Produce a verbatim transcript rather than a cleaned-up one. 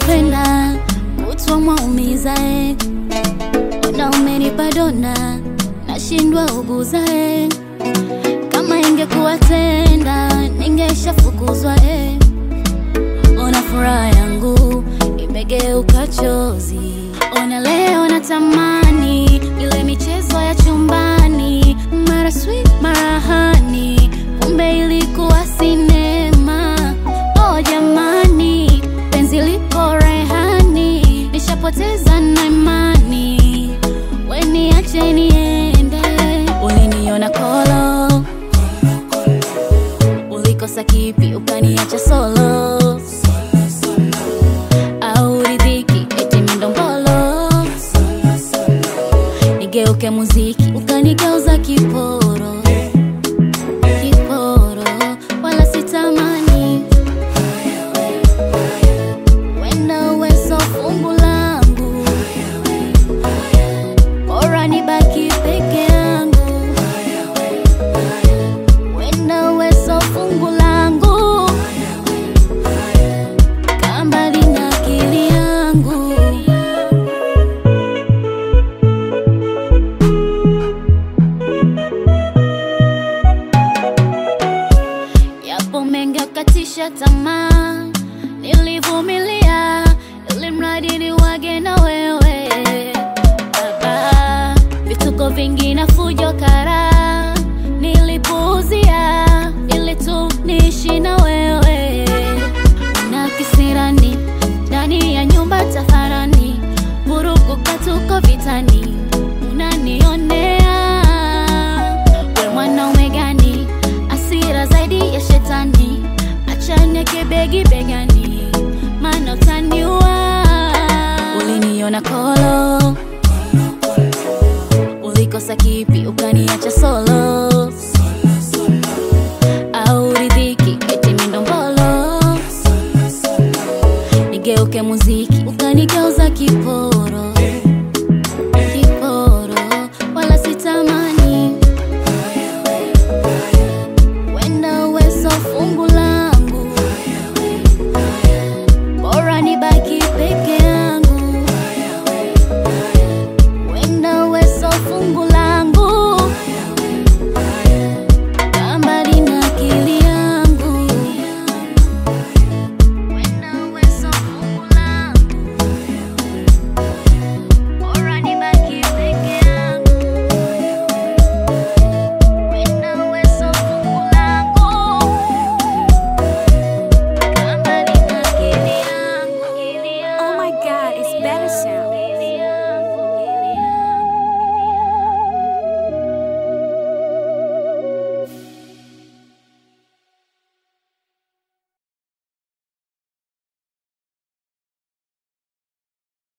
kupenda kutwa mwaumiza eh. Ona umenipa dona nashindwa uguza eh. Kama ingekuwa tenda ningeshafukuzwa eh. Ona furaha yangu imegeuka chozi. Ona leo natamani ile michezo ya chumbani, mara sweet mara honey, kumbe ilikuwa sinema. Oh jamani, penzi liko rehani, nishapoteza na imani, we niache niende. Uliniona kolo, ulikosa kipi ukaniacha solo? Au ridhiki eti mindombolo, nigeuke muziki ukanigeuza kiporo. Kiporo, wala sitamani wenda uwezo fungu langu, bora nibaki peke yangu. Wenda uwezo fungu langu, kambali na akili yangu. Yapo mengi katisha tamaa, nilivumilia ili mradi niwage na wewe baba. Vituko vingi na fujo kara nilipuuzia ili tu niishi na wewe. Na kisirani ndani ya nyumba tafarani, vurugu katuko vitani, unanionea we mwanaume gani? Asira zaidi ya shetani, achane kibegi begani, maana utaniua. Uliniona kolo, ulikosa kipi ukaniacha solo? Au ridhiki eti mindombolo, nigeuke muziki ukanigeuza